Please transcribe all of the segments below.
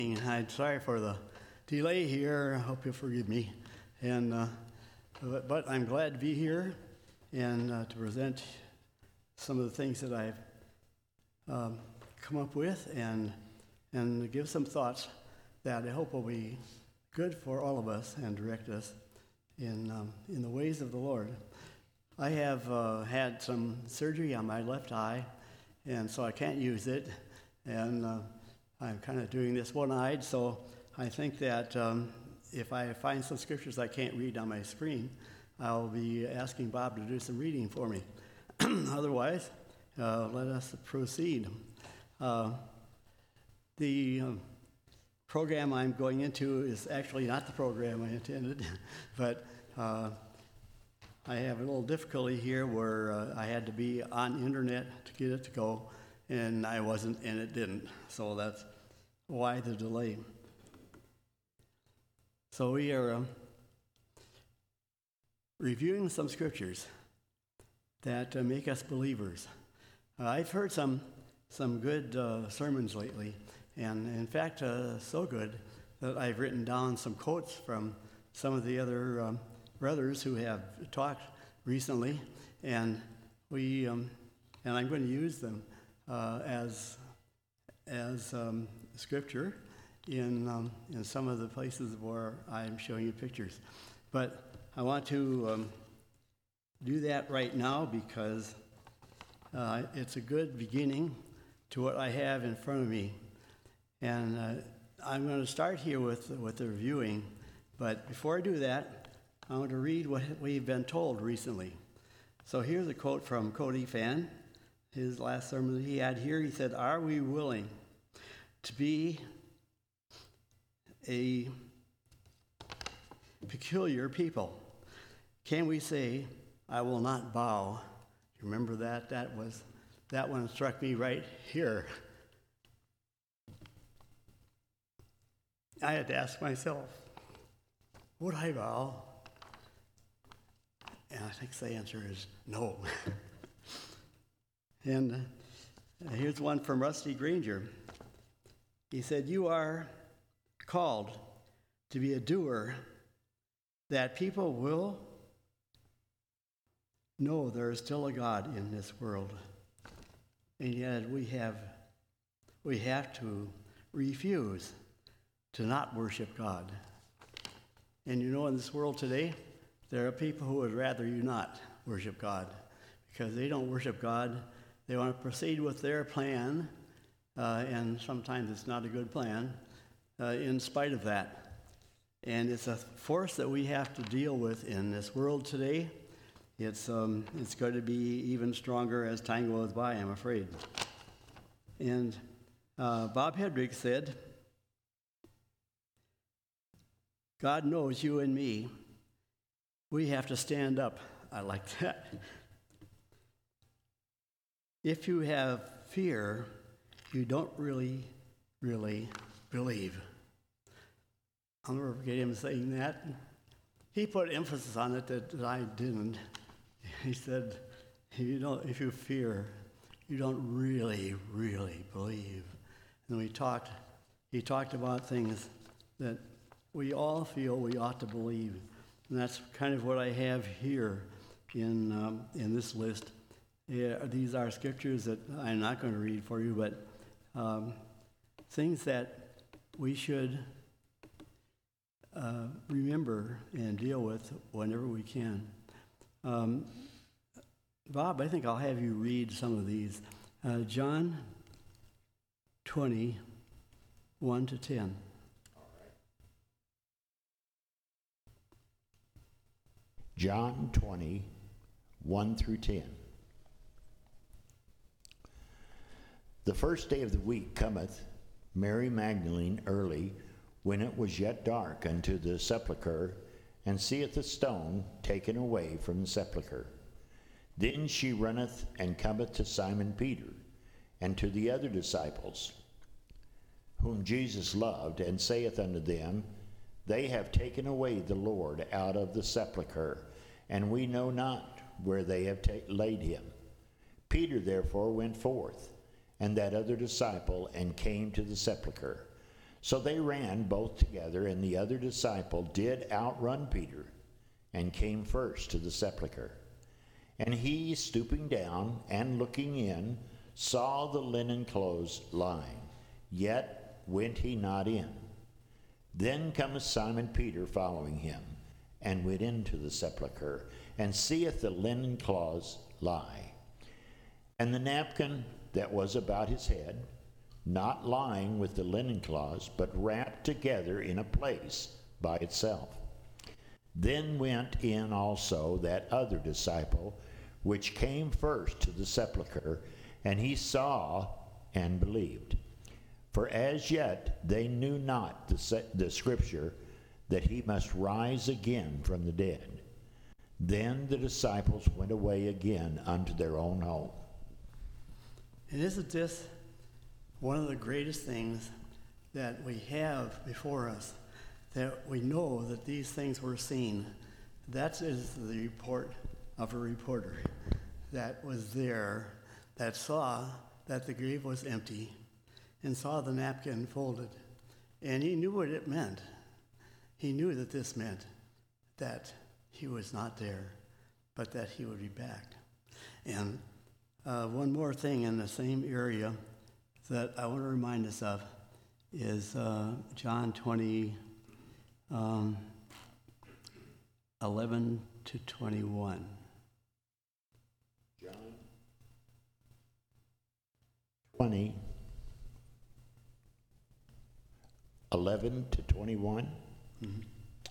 I'm sorry for the delay here. I hope you'll forgive me. But I'm glad to be here and to present some of the things that I've come up with and give some thoughts that I hope will be good for all of us and direct us in the ways of the Lord. I have had some surgery on my left eye, and so I can't use it. And I'm kind of doing this one-eyed, so I think that if I find some scriptures I can't read on my screen, I'll be asking Bob to do some reading for me. Otherwise, let us proceed. The program I'm going into is actually not the program I intended, but I have a little difficulty here where I had to be on internet to get it to go, and I wasn't, and it didn't. So that's why the delay. So we are reviewing some scriptures that make us believers. I've heard some good sermons lately, and in fact, so good that I've written down some quotes from some of the other brothers who have talked recently, and I'm going to use them as scripture in some of the places where I'm showing you pictures. But I want to do that right now because it's a good beginning to what I have in front of me. And I'm going to start here with the reviewing. But before I do that, I want to read what we've been told recently. So here's a quote from Cody Fan, his last sermon that he had here. He said, "Are we willing to be a peculiar people? Can we say, 'I will not bow'?" You remember that? That one struck me right here. I had to ask myself, would I bow? And I think the answer is no. And here's one from Rusty Granger. He said, "You are called to be a doer, that people will know there is still a God in this world. And yet we have to refuse to not worship God." And in this world today, there are people who would rather you not worship God because they don't worship God. They want to proceed with their plan, and sometimes it's not a good plan, in spite of that. And it's a force that we have to deal with in this world today. It's going to be even stronger as time goes by, I'm afraid. And Bob Hedrick said, "God knows you and me. We have to stand up." I like that. "If you have fear, you don't really, really believe." I'll never forget him saying that. He put emphasis on it that I didn't. He said, if you fear, you don't really, really believe. And he talked about things that we all feel we ought to believe. And that's kind of what I have here in this list. Yeah, these are scriptures that I'm not going to read for you, but things that we should remember and deal with whenever we can. Bob, I think I'll have you read some of these. John 20, 1 to 10. All right. John 20, 1 through 10. "The first day of the week cometh Mary Magdalene early, when it was yet dark, unto the sepulchre, and seeth the stone taken away from the sepulchre. Then she runneth and cometh to Simon Peter, and to the other disciples, whom Jesus loved, and saith unto them, They have taken away the Lord out of the sepulchre, and we know not where they have laid him. Peter therefore went forth, and that other disciple, and came to the sepulchre. So they ran both together, and the other disciple did outrun Peter, and came first to the sepulchre. And he, stooping down and looking in, saw the linen clothes lying, yet went he not in. Then cometh Simon Peter following him, and went into the sepulchre, and seeth the linen cloths lie, and the napkin that was about his head, not lying with the linen cloths, but wrapped together in a place by itself. Then went in also that other disciple, which came first to the sepulchre, and he saw and believed. For as yet they knew not the scripture, that he must rise again from the dead. Then the disciples went away again unto their own home. And isn't this one of the greatest things that we have before us, that we know that these things were seen? That is the report of a reporter that was there, that saw that the grave was empty and saw the napkin folded. And he knew what it meant. He knew that this meant that he was not there, but that he would be back. And one more thing in the same area that I want to remind us of is John 20, 11 to 21. John 20, 11 to 21. Mm-hmm.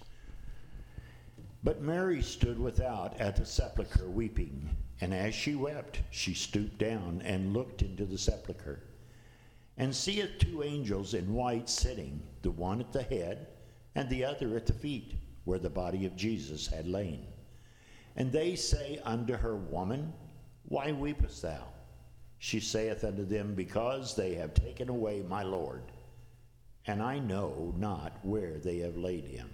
But Mary stood without at the sepulchre weeping, and as she wept, she stooped down and looked into the sepulchre, and seeth two angels in white sitting, the one at the head, and the other at the feet, where the body of Jesus had lain. And they say unto her, Woman, why weepest thou? She saith unto them, Because they have taken away my Lord, and I know not where they have laid him.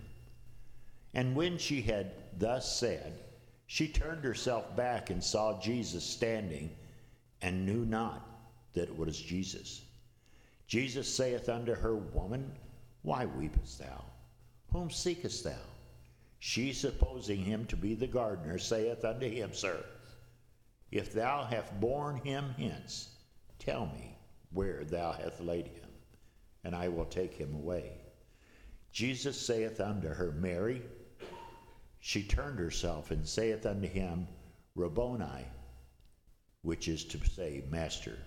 And when she had thus said, she turned herself back and saw Jesus standing, and knew not that it was Jesus. Jesus saith unto her, Woman, why weepest thou? Whom seekest thou? She, supposing him to be the gardener, saith unto him, Sir, if thou have borne him hence, tell me where thou hast laid him, and I will take him away. Jesus saith unto her, Mary. She turned herself and saith unto him, Rabboni, which is to say, Master.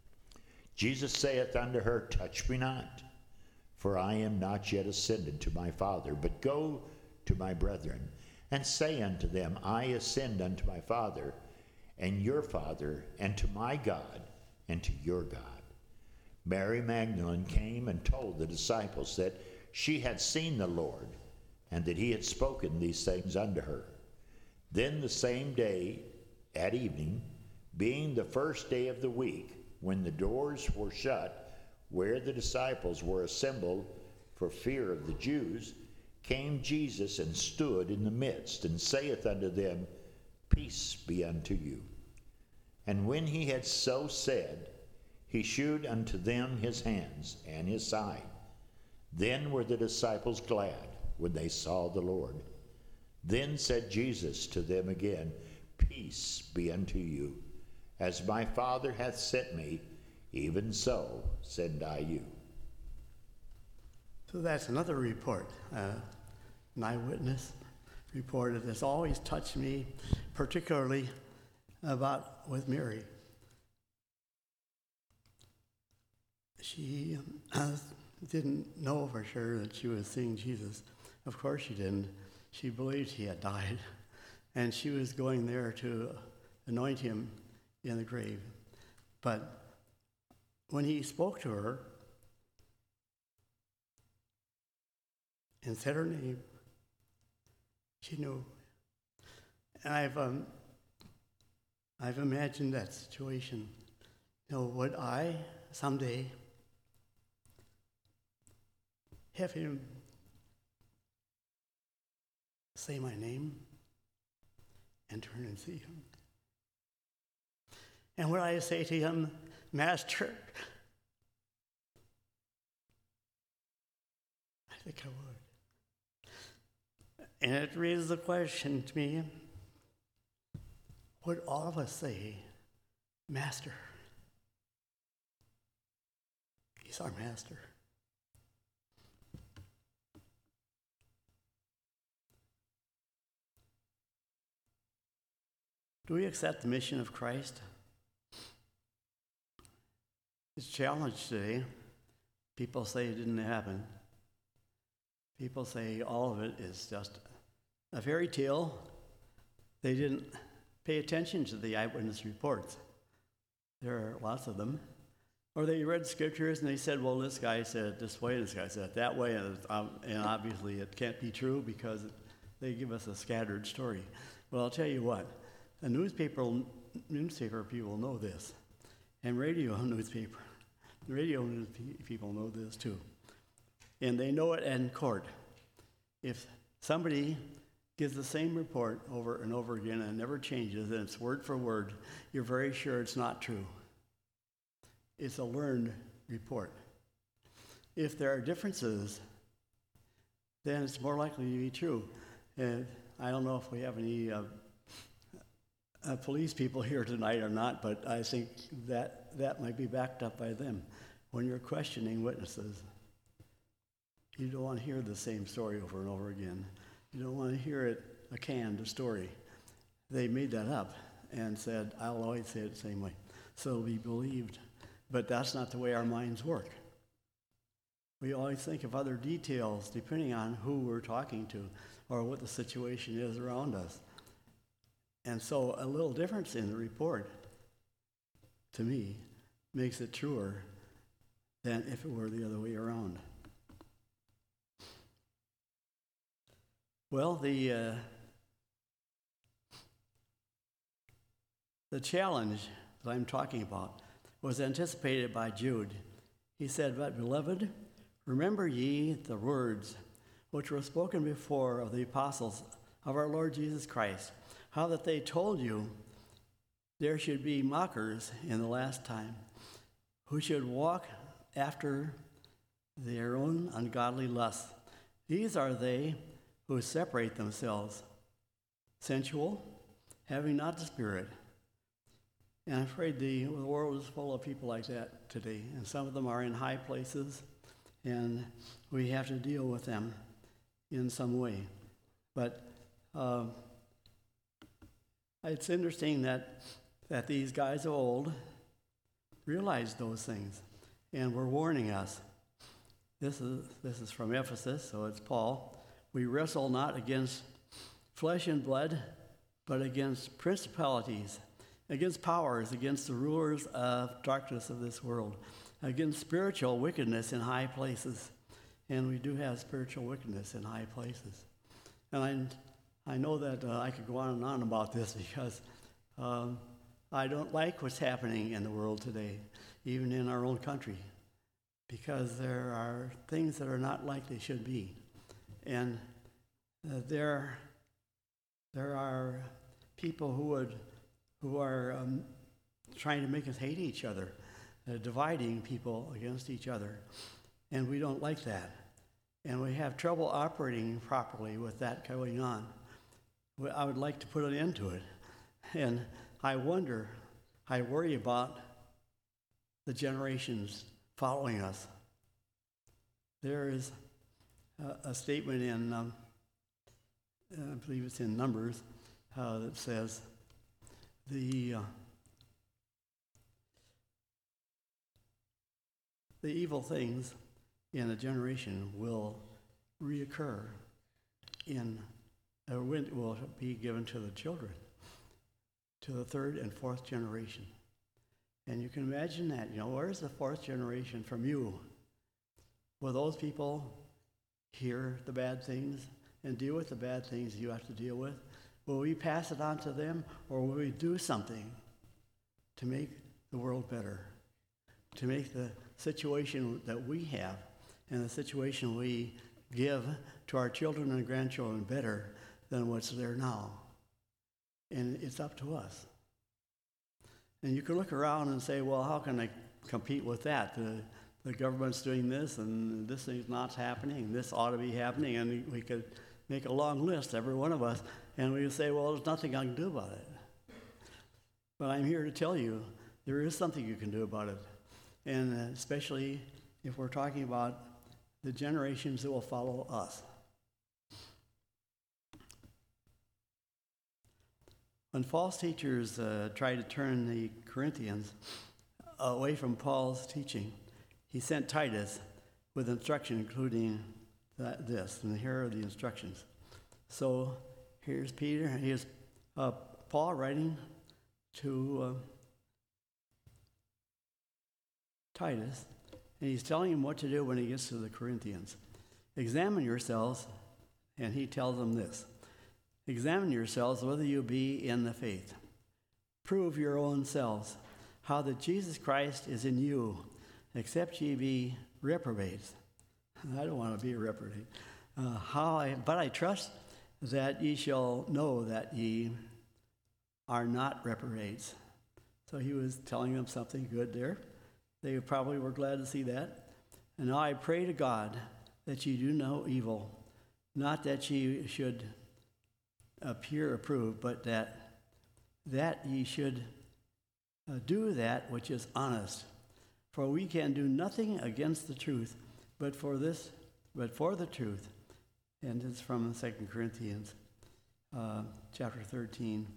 Jesus saith unto her, Touch me not, for I am not yet ascended to my Father, but go to my brethren, and say unto them, I ascend unto my Father, and your Father, and to my God, and to your God. Mary Magdalene came and told the disciples that she had seen the Lord, and that he had spoken these things unto her. Then the same day at evening, being the first day of the week, when the doors were shut, where the disciples were assembled for fear of the Jews, came Jesus and stood in the midst, and saith unto them, Peace be unto you. And when he had so said, he shewed unto them his hands and his side. Then were the disciples glad when they saw the Lord. Then said Jesus to them again, Peace be unto you. As my Father hath sent me, even so send I you. So that's another report, an eyewitness report that has always touched me, particularly about with Mary. She didn't know for sure that she was seeing Jesus. Of course she didn't. She believed he had died, and she was going there to anoint him in the grave. But when he spoke to her and said her name, she knew. And I've imagined that situation. You know, would I someday have him say my name and turn and see him? And would I say to him, Master, think I would. And it raises the question to me, would all of us say, Master? He's our master. Do we accept the mission of Christ? It's challenged today. People say it didn't happen. People say all of it is just a fairy tale. They didn't pay attention to the eyewitness reports. There are lots of them. Or they read scriptures and they said, well, this guy said it this way, this guy said it that way, and obviously it can't be true because they give us a scattered story. Well, I'll tell you what, the newspaper people know this, and radio news people know this too. And they know it in court. If somebody gives the same report over and over again and it never changes, and it's word for word, you're very sure it's not true. It's a learned report. If there are differences, then it's more likely to be true. And I don't know if we have any police people here tonight or not, but I think that might be backed up by them. When you're questioning witnesses, you don't want to hear the same story over and over again. You don't want to hear it a canned story. They made that up and said, I'll always say it the same way. So it'll be believed. But that's not the way our minds work. We always think of other details depending on who we're talking to or what the situation is around us. And so a little difference in the report, to me, makes it truer than if it were the other way around. Well, the challenge that I'm talking about was anticipated by Jude. He said, but beloved, remember ye the words which were spoken before of the apostles of our Lord Jesus Christ, how that they told you there should be mockers in the last time, who should walk after their own ungodly lusts. These are they who separate themselves, sensual, having not the Spirit. And I'm afraid the world is full of people like that today, and some of them are in high places, and we have to deal with them in some way. But it's interesting that these guys of old realized those things and were warning us. This is from Ephesus, so it's Paul. We wrestle not against flesh and blood, but against principalities, against powers, against the rulers of darkness of this world, against spiritual wickedness in high places. And we do have spiritual wickedness in high places. And I know that I could go on and on about this because I don't like what's happening in the world today, even in our own country, because there are things that are not like they should be. And there are people who are trying to make us hate each other, dividing people against each other. And we don't like that. And we have trouble operating properly with that going on. I would like to put an end to it. And I worry about the generations following us. There is a statement in, I believe it's in Numbers, that says, the evil things in a generation will reoccur will be given to the children, to the third and fourth generation. And you can imagine that, where's the fourth generation from you? Will those people hear the bad things and deal with the bad things you have to deal with? Will we pass it on to them, or will we do something to make the world better, to make the situation that we have and the situation we give to our children and grandchildren better than what's there now? And it's up to us. And you can look around and say, well, how can I compete with that? The the government's doing this, and this thing's not happening, and this ought to be happening, and we could make a long list, every one of us, and we would say, well, there's nothing I can do about it. But I'm here to tell you, there is something you can do about it, and especially if we're talking about the generations that will follow us. When false teachers tried to turn the Corinthians away from Paul's teaching, he sent Titus with instruction, including this, and here are the instructions. So here's Peter, here's Paul writing to Titus, and he's telling him what to do when he gets to the Corinthians. Examine yourselves, and he tells them this. Examine yourselves whether you be in the faith. Prove your own selves, how that Jesus Christ is in you, except ye be reprobates. I don't want to be a reprobate. But I trust that ye shall know that ye are not reprobates. So he was telling them something good there. They probably were glad to see that. And now I pray to God that ye do no evil, not that ye should appear approved, but that ye should do that which is honest. For we can do nothing against the truth, but for the truth. And it's from 2 Corinthians chapter 13,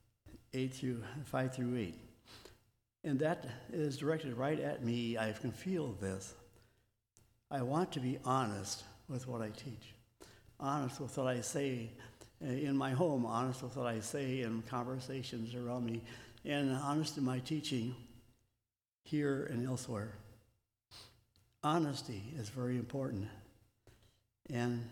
5 through 8. And that is directed right at me. I can feel this. I want to be honest with what I teach, honest with what I say in my home, honest with what I say in conversations around me, and honest in my teaching here and elsewhere. Honesty is very important. And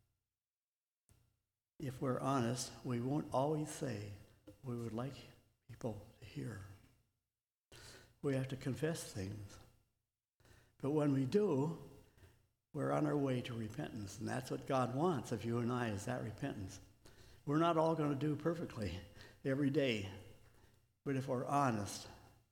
if we're honest, we won't always say we would like people to hear. We have to confess things. But when we do, we're on our way to repentance. And that's what God wants of you and I, is that repentance. We're not all going to do perfectly every day. But if we're honest,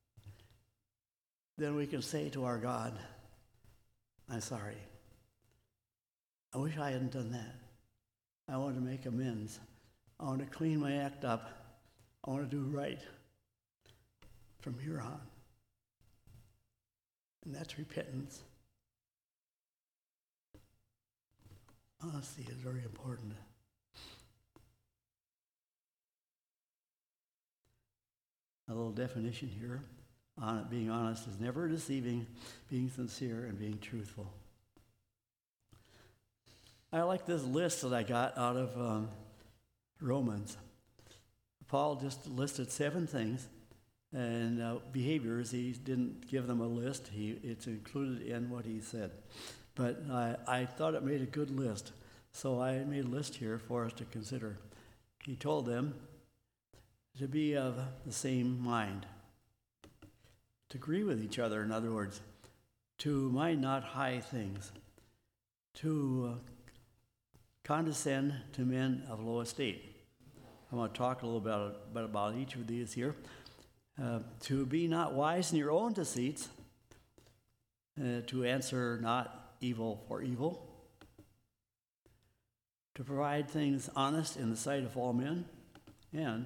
then we can say to our God, I'm sorry. I wish I hadn't done that. I want to make amends. I want to clean my act up. I want to do right from here on. And that's repentance. Honesty is very important. A little definition here. Being honest is never deceiving, being sincere, and being truthful. I like this list that I got out of Romans. Paul just listed 7 things, and behaviors. He didn't give them a list. It's included in what he said. But I thought it made a good list, so I made a list here for us to consider. He told them to be of the same mind, to agree with each other, in other words, to mind not high things, to condescend to men of low estate. I want to talk a little bit about each of these here. To be not wise in your own deceits, to answer not evil for evil, to provide things honest in the sight of all men, and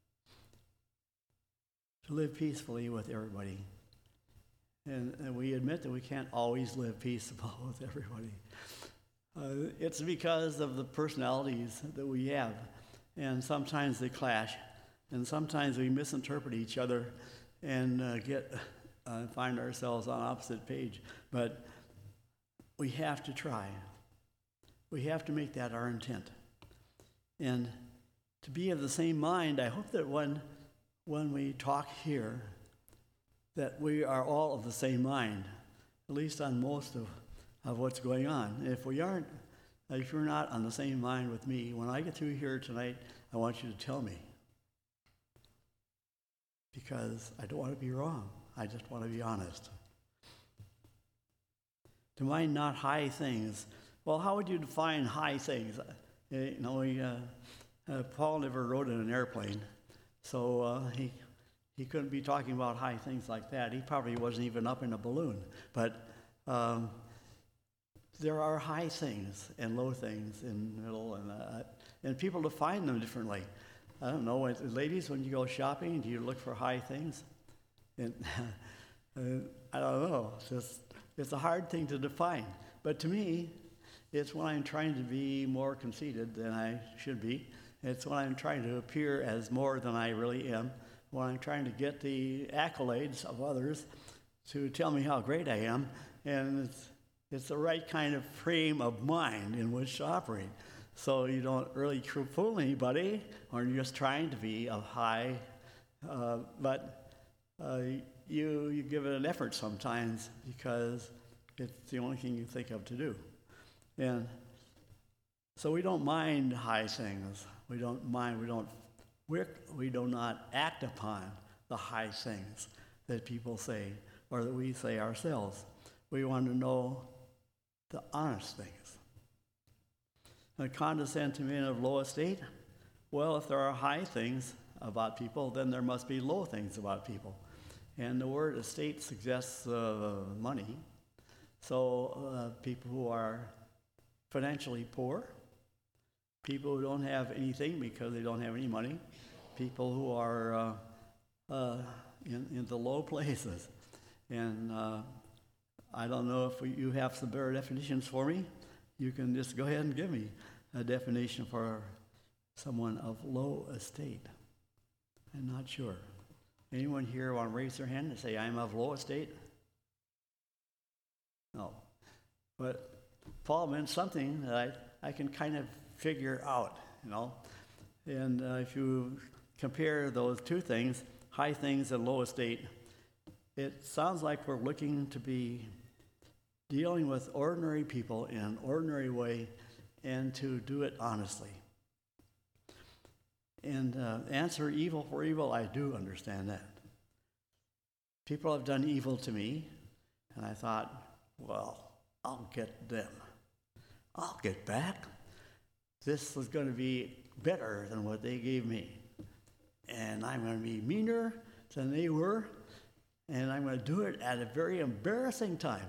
to live peacefully with everybody. And we admit that we can't always live peaceable with everybody. It's because of the personalities that we have. And sometimes they clash. And sometimes we misinterpret each other and find ourselves on opposite page. But we have to try. We have to make that our intent. And to be of the same mind, I hope that when we talk here, that we are all of the same mind, at least on most of what's going on. If you're not on the same mind with me, when I get through here tonight, I want you to tell me. Because I don't want to be wrong. I just want to be honest. To mind not high things. Well, how would you define high things? Paul never rode in an airplane, so he couldn't be talking about high things like that. He probably wasn't even up in a balloon. But There are high things and low things in the middle, and people define them differently. I don't know, ladies, when you go shopping, do you look for high things? And I don't know. It's a hard thing to define. But to me, it's when I'm trying to be more conceited than I should be. It's when I'm trying to appear as more than I really am. When I'm trying to get the accolades of others to tell me how great I am. And it's the right kind of frame of mind in which to operate. So you don't really fool anybody, or you're just trying to be of high, but you give it an effort sometimes because it's the only thing you think of to do. And so we don't mind high things. We do not act upon the high things that people say or that we say ourselves. We want to know the honest things. And condescend to men of low estate? Well, if there are high things about people, then there must be low things about people. And the word estate suggests money. So people who are financially poor, people who don't have anything because they don't have any money, people who are in the low places. And I don't know if you have some better definitions for me. You can just go ahead and give me a definition for someone of low estate. I'm not sure. Anyone here want to raise their hand and say, I'm of low estate? No. But Paul meant something that I can kind of figure out, you know. And if you compare those two things, high things and low estate, it sounds like we're looking to be dealing with ordinary people in an ordinary way and to do it honestly. And answer evil for evil, I do understand that. People have done evil to me, and I thought, well, I'll get them. I'll get back. This was going to be better than what they gave me. And I'm going to be meaner than they were, and I'm going to do it at a very embarrassing time.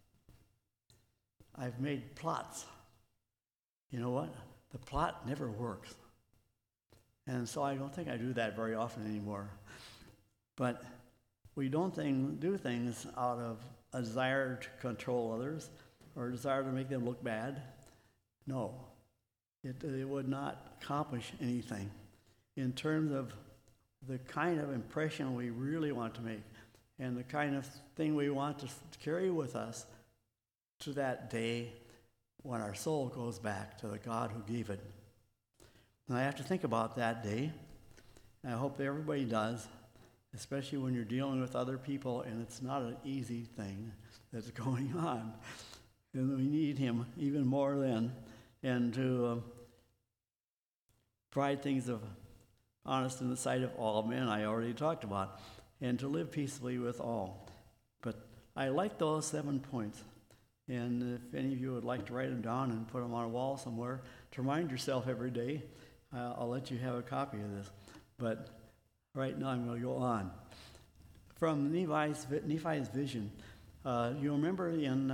I've made plots. You know what? The plot never works. And so I don't think I do that very often anymore. But we don't do things out of a desire to control others or a desire to make them look bad. No, it would not accomplish anything in terms of the kind of impression we really want to make and the kind of thing we want to carry with us to that day when our soul goes back to the God who gave it. And I have to think about that day, and I hope everybody does, especially when you're dealing with other people and it's not an easy thing that's going on. And we need him even more then, and to provide things of honest in the sight of all men, I already talked about, and to live peaceably with all. But I like those 7 points. And if any of you would like to write them down and put them on a wall somewhere to remind yourself every day, I'll let you have a copy of this. But right now I'm going to go on. From Nephi's vision, you remember in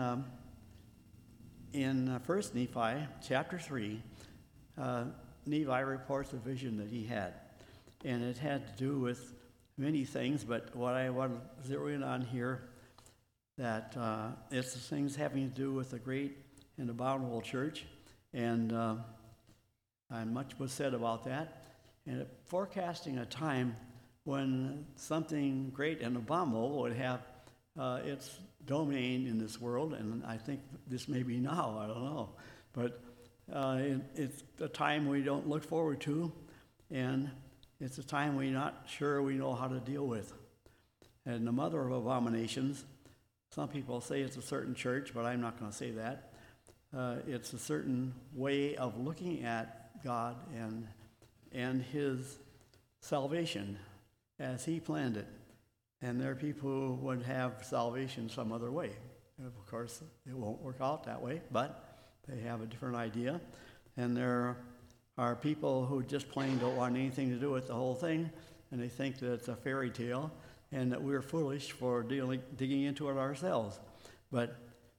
1 Nephi, chapter 3, Nephi reports a vision that he had. And it had to do with many things, but what I want to zero in on here, that it's the things having to do with the great and abominable church, and much was said about that, and forecasting a time when something great and abominable would have its domain in this world, and I think this may be now, I don't know, but it's a time we don't look forward to, and it's a time we're not sure we know how to deal with. And the mother of abominations, some people say it's a certain church, but I'm not going to say that. It's a certain way of looking at God and his salvation as he planned it. And there are people who would have salvation some other way. And of course, it won't work out that way, but they have a different idea. And there are people who just plain don't want anything to do with the whole thing, and they think that it's a fairy tale and that we're foolish for digging into it ourselves. But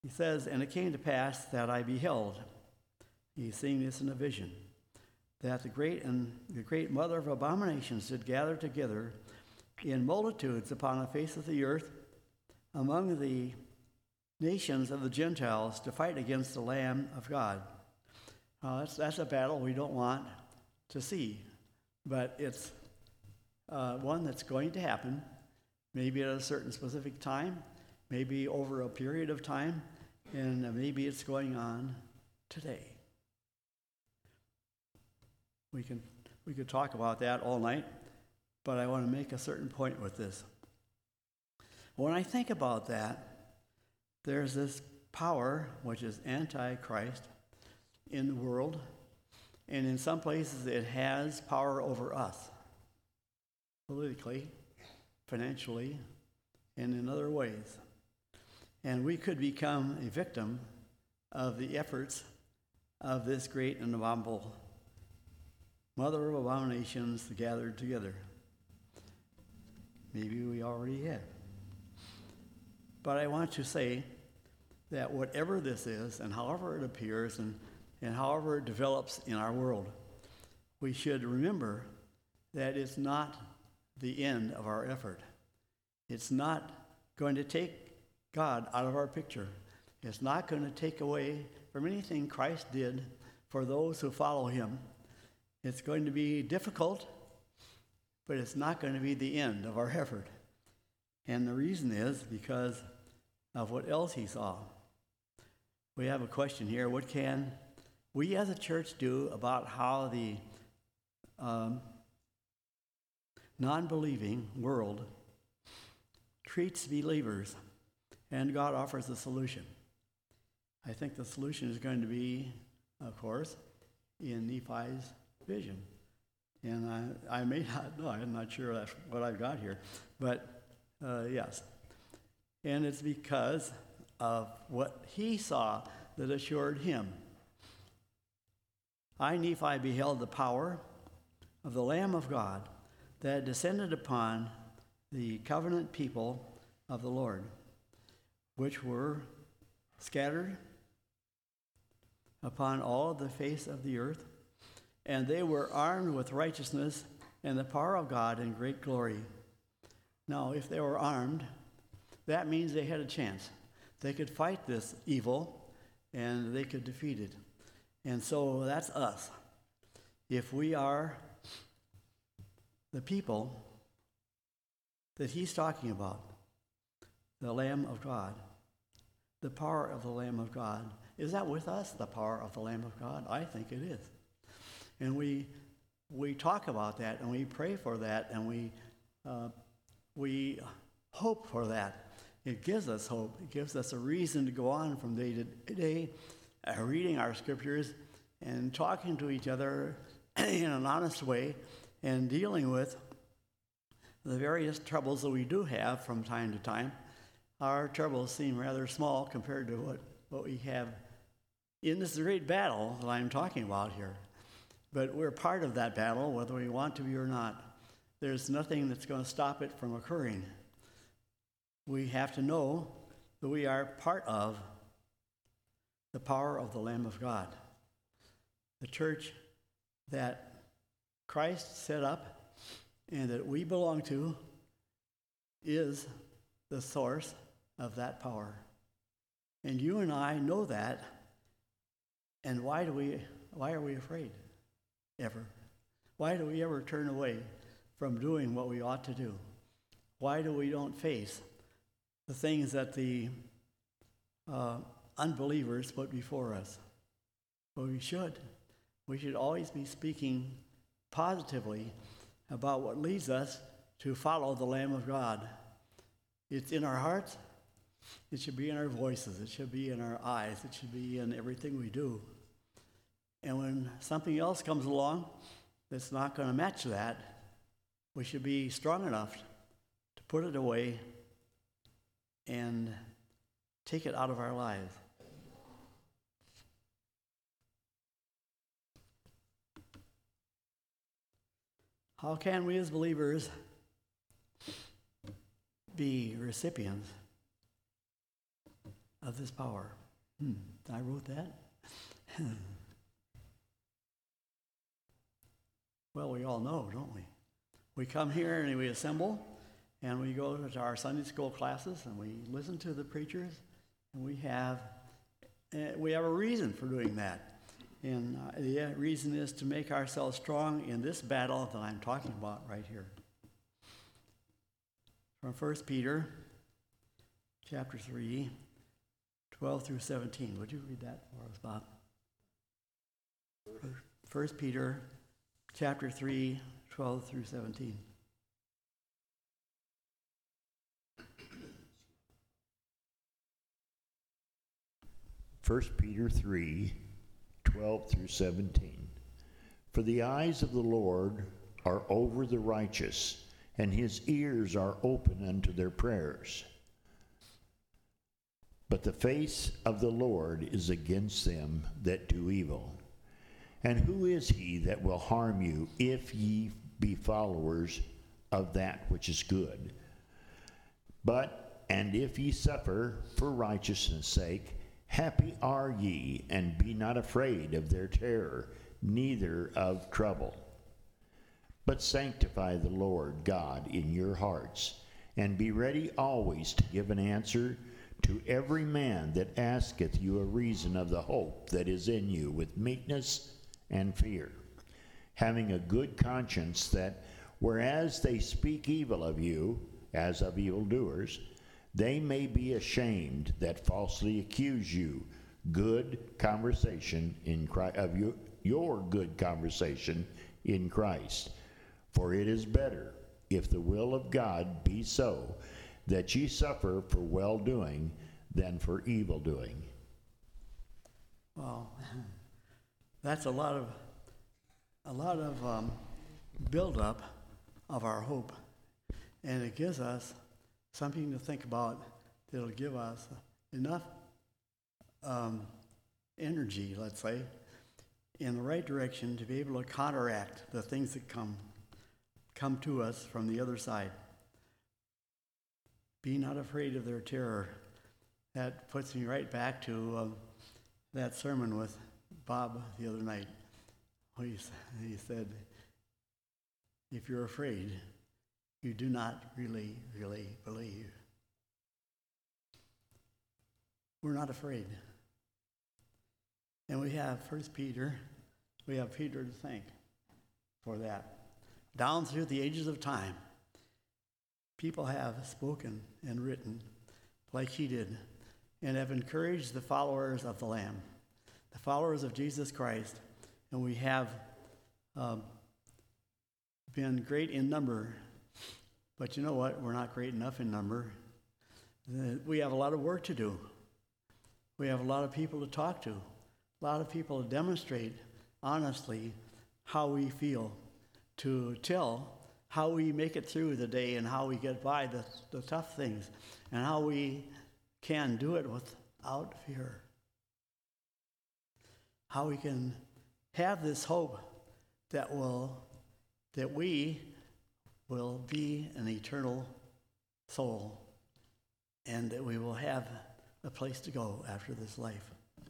He says, "And it came to pass that I beheld," he's seeing this in a vision, "that the great mother of abominations did gather together in multitudes upon the face of the earth among the nations of the Gentiles to fight against the Lamb of God." That's a battle we don't want to see, but it's one that's going to happen, maybe at a certain specific time, maybe over a period of time, and maybe it's going on today. We could talk about that all night, but I want to make a certain point with this. When I think about that, there's this power, which is Antichrist, in the world, and in some places it has power over us, politically, financially, and in other ways. And we could become a victim of the efforts of this great and abominable mother of abominations gathered together. Maybe we already have. But I want to say that whatever this is, and however it appears, and however it develops in our world, we should remember that it's not the end of our effort. It's not going to take God out of our picture. It's not going to take away from anything Christ did for those who follow him. It's going to be difficult, but it's not going to be the end of our effort. And the reason is because of what else he saw. We have a question here. What can we as a church do about how the non-believing world treats believers? And God offers a solution. I think the solution is going to be, of course, in Nephi's vision. And I may not know, I'm not sure that's what I've got here, but yes. And it's because of what he saw that assured him. "I, Nephi, beheld the power of the Lamb of God that descended upon the covenant people of the Lord, which were scattered upon all the face of the earth, and they were armed with righteousness and the power of God in great glory." Now, if they were armed, that means they had a chance. They could fight this evil, and they could defeat it. And so that's us. If we are the people that he's talking about, the Lamb of God, the power of the Lamb of God, is that with us, the power of the Lamb of God? I think it is. And we talk about that, and we pray for that, and we hope for that. It gives us hope. It gives us a reason to go on from day to day, reading our scriptures and talking to each other in an honest way and dealing with the various troubles that we do have from time to time. Our troubles seem rather small compared to what we have in this great battle that I'm talking about here. But we're part of that battle, whether we want to be or not. There's nothing that's going to stop it from occurring. We have to know that we are part of the power of the Lamb of God. The church that Christ set up and that we belong to is the source of that power. And you and I know that. And why are we afraid ever? Why do we ever turn away from doing what we ought to do? Why do we don't face the things that the unbelievers put before us? Well, we should. We should always be speaking positively about what leads us to follow the Lamb of God. It's in our hearts. It should be in our voices. It should be in our eyes. It should be in everything we do. And when something else comes along that's not going to match that, we should be strong enough to put it away and take it out of our lives. How can we as believers be recipients of this power. I wrote that. Well, we all know, don't we? We come here and we assemble, and we go to our Sunday school classes, and we listen to the preachers, and we have a reason for doing that. And the reason is to make ourselves strong in this battle that I'm talking about right here. From 1 Peter chapter 3, 12 through 17. Would you read that for us, Bob? 1 Peter chapter 3, 12 through 17. First Peter 3, 12 through 17. For the eyes of the Lord are over the righteous, and his ears are open unto their prayers. But the face of the Lord is against them that do evil. And who is he that will harm you if ye be followers of that which is good? And if ye suffer for righteousness' sake, happy are ye, and be not afraid of their terror, neither of trouble. But sanctify the Lord God in your hearts, and be ready always to give an answer to every man that asketh you a reason of the hope that is in you with meekness and fear, having a good conscience, that whereas they speak evil of you, as of evildoers, they may be ashamed that falsely accuse you good conversation in Christ, of your good conversation in Christ. For it is better, if the will of God be so, that ye suffer for well-doing than for evil-doing. Well, that's a lot of build-up of our hope, and it gives us something to think about that'll give us enough energy, let's say, in the right direction to be able to counteract the things that come to us from the other side. Be not afraid of their terror. That puts me right back to that sermon with Bob the other night. He said, if you're afraid, you do not really, really believe. We're not afraid. And we have Peter to thank for that. Down through the ages of time, people have spoken and written like he did, and have encouraged the followers of the Lamb, the followers of Jesus Christ, and we have been great in number, but you know what? We're not great enough in number. We have a lot of work to do. We have a lot of people to talk to, a lot of people to demonstrate honestly how we feel, to tell how we make it through the day and how we get by the tough things, and how we can do it without fear. How we can have this hope that we will be an eternal soul, and that we will have a place to go after this life.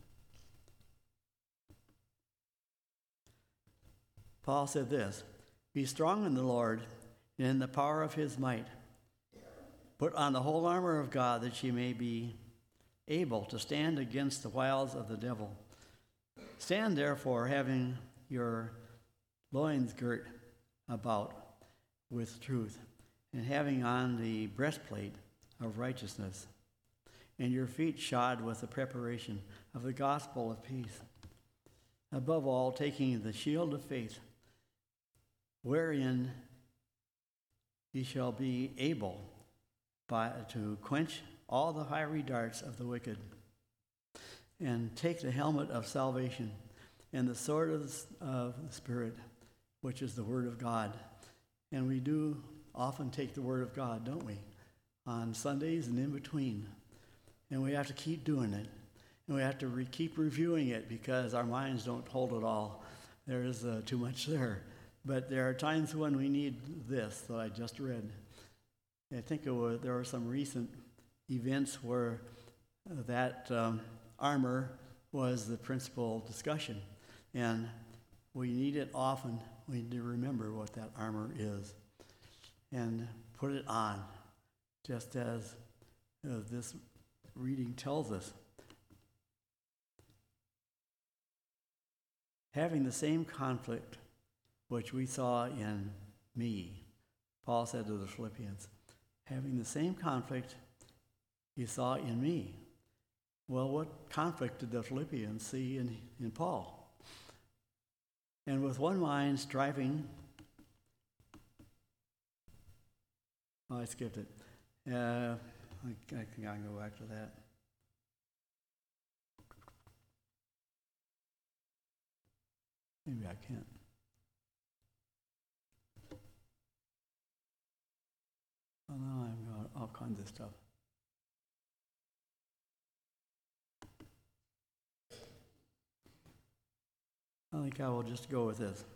Paul said this, be strong in the Lord and in the power of his might. Put on the whole armor of God, that ye may be able to stand against the wiles of the devil. Stand therefore, having your loins girt about with truth, and having on the breastplate of righteousness, and your feet shod with the preparation of the gospel of peace. Above all, taking the shield of faith, wherein ye shall be able to quench all the fiery darts of the wicked, and take the helmet of salvation and the sword of the Spirit, which is the Word of God. And we do often take the Word of God, don't we, on Sundays and in between. And we have to keep doing it. And we have to keep reviewing it, because our minds don't hold it all. There is too much there. But there are times when we need this that I just read. I think there were some recent events where that armor was the principal discussion. And we need it often. We need to remember what that armor is and put it on, just as this reading tells us. Having the same conflict which we saw in me, Paul said to the Philippians, having the same conflict he saw in me. Well, what conflict did the Philippians see in Paul? And with one mind striving, oh, I skipped it. I think I can go back to that. Maybe I can't. Oh, no, I've got all kinds of stuff. I think I will just go with this.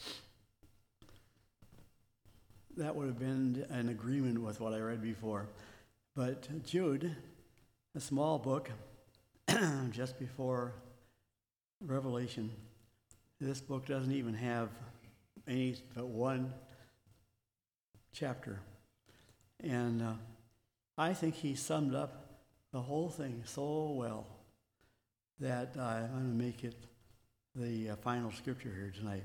That would have been in agreement with what I read before. But Jude, a small book, just before Revelation, this book doesn't even have any but one chapter. And I think he summed up the whole thing so well that I'm going to make it the final scripture here tonight.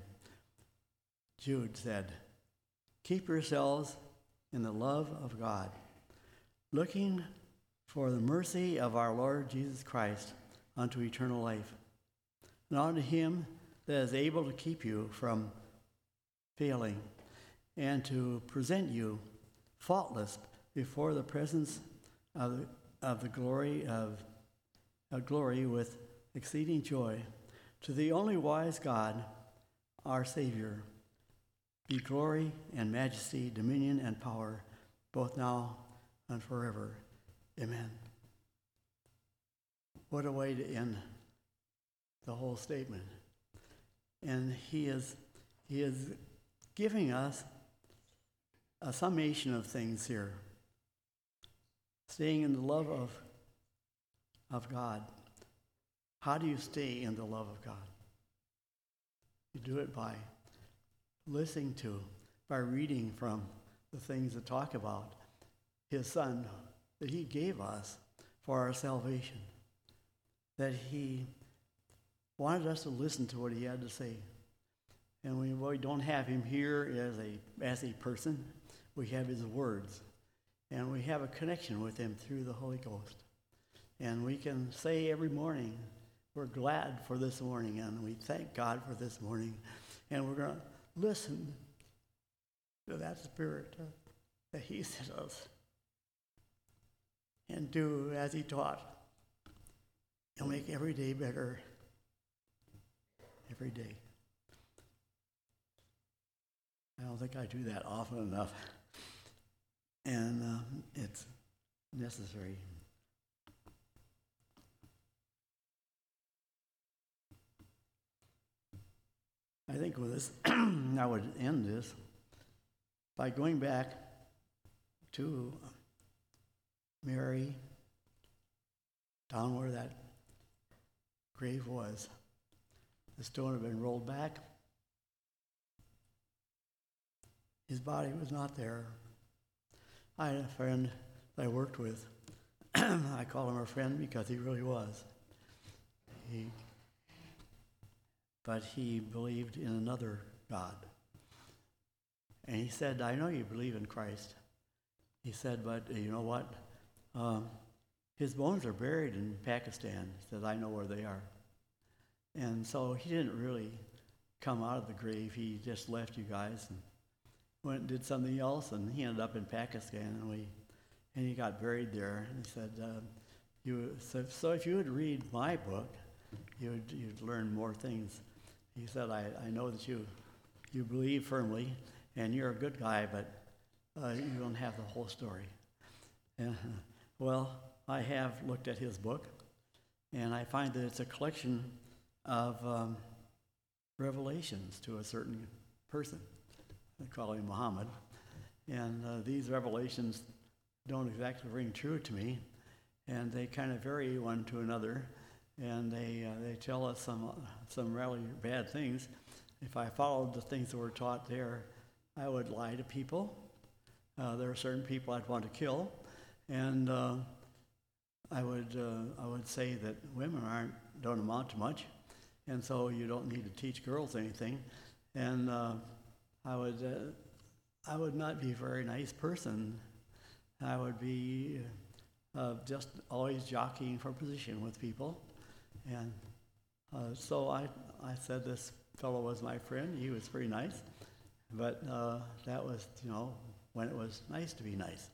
Jude said, "Keep yourselves in the love of God, looking for the mercy of our Lord Jesus Christ unto eternal life, and unto him that is able to keep you from failing, and to present you faultless before the presence of the glory of glory with exceeding joy. To the only wise God, our Savior, be glory and majesty, dominion and power, both now and forever. Amen." What a way to end the whole statement. And he is giving us a summation of things here. Staying in the love of God. How do you stay in the love of God? You do it by listening to, by reading from the things that talk about his Son that he gave us for our salvation. That he wanted us to listen to what he had to say. And we don't have him here as a person. We have his words. And we have a connection with him through the Holy Ghost. And we can say every morning, we're glad for this morning, and we thank God for this morning. And we're going to listen to that Spirit that he sent us and do as he taught. And make every day better. Every day. I don't think I do that often enough. And it's necessary. I think with this, I would end this by going back to Mary, down where that grave was. The stone had been rolled back. His body was not there. I had a friend that I worked with. I call him a friend because he really was. But he believed in another God. And he said, "I know you believe in Christ." He said, "But you know what? His bones are buried in Pakistan." He said, "I know where they are." And so he didn't really come out of the grave. He just left you guys and went and did something else, and he ended up in Pakistan, and he got buried there. And he said, so if you would read my book, you'd learn more things. He said, I know that you believe firmly, and you're a good guy, but you don't have the whole story. And, well, I have looked at his book, and I find that it's a collection of revelations to a certain person. They call him Muhammad. And these revelations don't exactly ring true to me. and they kind of vary one to another, and they tell us some really bad things. If I followed the things that were taught there, I would lie to people. There are certain people I'd want to kill, and I would say that women don't amount to much, and so you don't need to teach girls anything. And I would not be a very nice person. I would be just always jockeying for position with people, and so I said this fellow was my friend. He was pretty nice, but that was, when it was nice to be nice.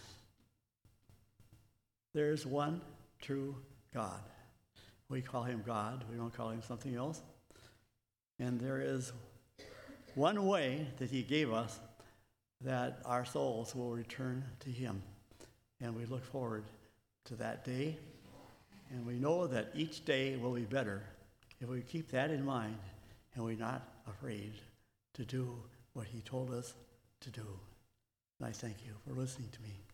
There's one true God. We call him God. We don't call him something else. And there is one way that he gave us that our souls will return to him. And we look forward to that day. And we know that each day will be better if we keep that in mind and we're not afraid to do what he told us to do. And I thank you for listening to me.